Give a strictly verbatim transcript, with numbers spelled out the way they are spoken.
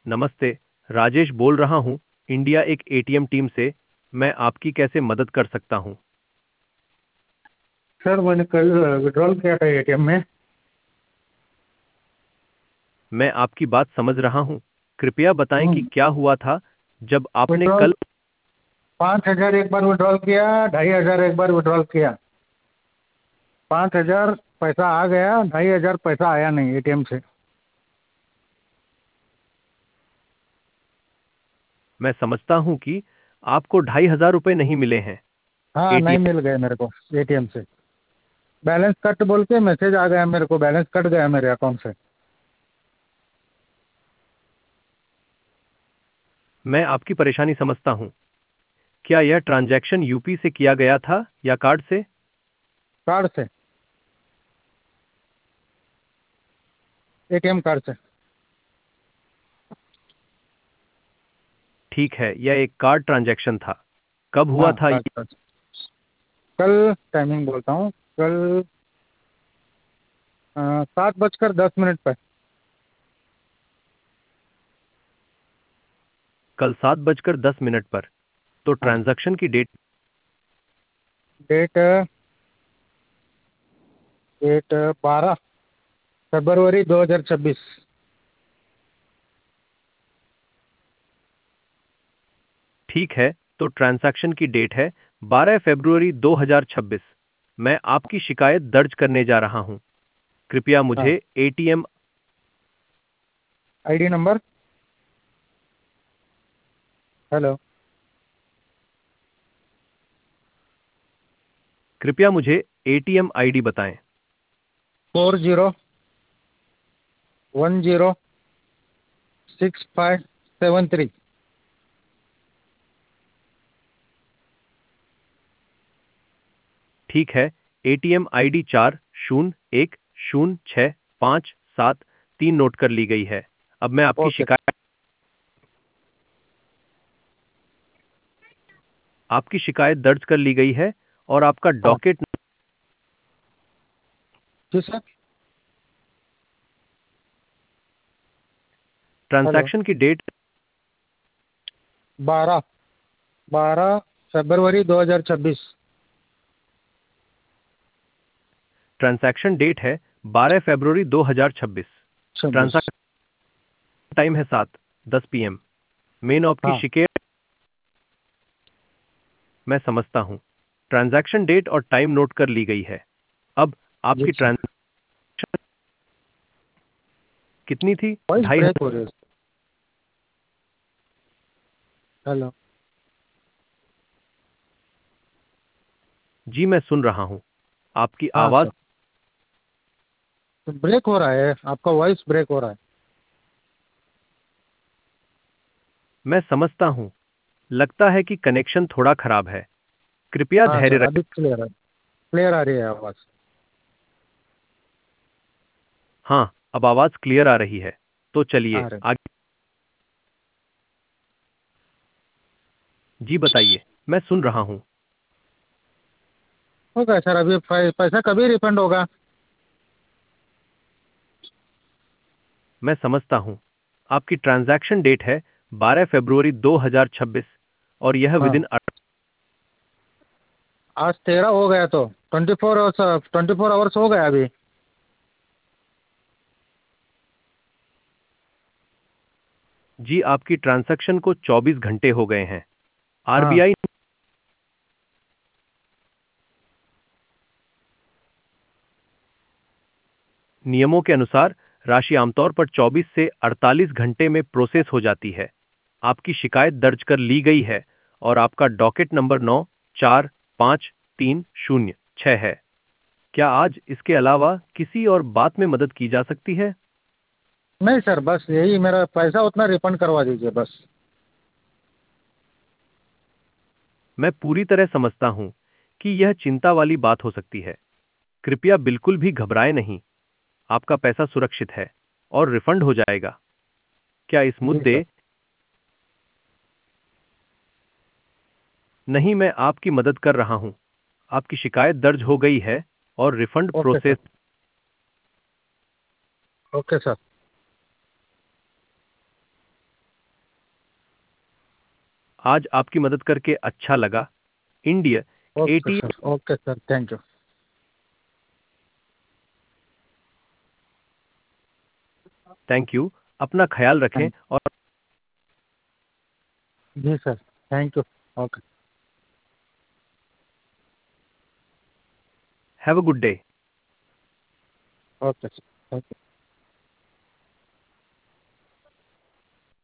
नमस्ते, राजेश बोल रहा हूँ, इंडिया एक एटीएम टीम से। मैं आपकी कैसे मदद कर सकता हूँ? सर मैंने कल विड्रॉल किया था एटीएम में। मैं आपकी बात समझ रहा हूँ। कृपया बताएं कि क्या हुआ था जब आपने विड्रॉल कल। पाँच हजार एक बार विड्रॉल किया, ढाई हजार एक बार विड्रॉल किया। पाँच हजार पैसा आ गया, ढाई हजार पैसा आया नहीं एटीएम से। मैं समझता हूँ कि आपको ढाई हजार रुपये नहीं मिले हैं। हाँ, नहीं एटीएम मिल गए मेरे को एटीएम से। बैलेंस कट बोल के मैसेज आ गया मेरे को, बैलेंस कट गया मेरे अकाउंट से। मैं आपकी परेशानी समझता हूँ। क्या यह ट्रांजैक्शन यूपी से किया गया था या कार्ड से? कार्ड से, एटीएम कार्ड से। ठीक है, यह एक कार्ड ट्रांजैक्शन था। कब हुआ हाँ, था कार्ड ये? कार्ड से। कल टाइमिंग बोलता हूँ, कल अ, सात बजकर दस मिनट पर। कल सात बजकर दस मिनट पर। तो हाँ, ट्रांजैक्शन की डेट? डेट डेट बारह फरवरी दो हजार छब्बीस। ठीक है, तो ट्रांजैक्शन की डेट है बारह फरवरी दो हज़ार छब्बीस। मैं आपकी शिकायत दर्ज करने जा रहा हूं। कृपया हाँ, मुझे एटीएम। ID number. हेलो। कृपया मुझे एटीएम आईडी बताएं। Four zero one zero six five seven three. ठीक है, एटीएम आईडी चार शून्य एक शून्य छः पाँच सात तीन नोट कर ली गई है। अब मैं आपकी ओके। शिकायत आपकी शिकायत दर्ज कर ली गई है और आपका हाँ डॉकेट। जी सर। हेलो। ट्रांजैक्शन की डेट? बारह बारह फरवरी दो हजार छब्बीस। ट्रांजैक्शन डेट है बारह फरवरी दो हज़ार छब्बीस। छब्बीस। ट्रांजैक्शन टाइम है सात दस पीएम। मेन आपकी हाँ शिकायत मैं समझता हूं। ट्रांजैक्शन डेट और टाइम नोट कर ली गई है। अब जी आपकी सर। ट्रांजैक्शन कितनी थी? वॉइस ढाई ब्रेक हजार हो रही है। हेलो। जी, मैं सुन रहा हूं। आपकी हाँ आवाज। सर, ब्रेक हो रहा है, आपका वॉइस ब्रेक हो रहा है। मैं समझता हूं। लगता है कि कनेक्शन थोड़ा खराब है। कृपया हाँ धैर्य सर, रखें। अभी क्लियर है, क्लियर आ रही है आवाज़। हाँ, अब आवाज क्लियर आ रही है। तो चलिए आ रही। आगे। जी बताइए, मैं सुन रहा हूं। होगा सर, अभी पै- पैसा कभी रिफंड होगा? मैं समझता हूं। आपकी ट्रांजैक्शन डेट है बारह फरवरी दो हज़ार छब्बीस और यह विद हाँ, इन। आज तेरह हो गया तो twenty four hours twenty four hours हो गया अभी। जी, आपकी ट्रांजैक्शन को चौबीस घंटे हो गए हैं। हाँ। आरबीआई नियमों के अनुसार राशि आमतौर पर चौबीस से अड़तालीस घंटे में प्रोसेस हो जाती है। आपकी शिकायत दर्ज कर ली गई है और आपका डॉकेट नंबर नौ चार पाँच तीन शून्य छः है। क्या आज इसके अलावा किसी और बात में मदद की जा सकती है? नहीं सर, बस यही, मेरा पैसा उतना रिफंड करवा दीजिए बस। मैं पूरी तरह समझता हूं कि यह चिंता वाली बात हो सकती है। कृपया बिल्कुल भी घबराएं नहीं। आपका पैसा सुरक्षित है और रिफंड हो जाएगा। क्या इस जी सर। मुद्दे? नहीं, मैं आपकी मदद कर रहा हूं। आपकी शिकायत दर्ज हो गई है और refund okay sir. Process. Okay sir. आज आपकी मदद करके अच्छा लगा। India okay ATM. Sir, okay sir, thank you. Thank you. अपना ख्याल रखें थैंक और जी sir, thank you. Okay. Have a good day. Okay sir, okay.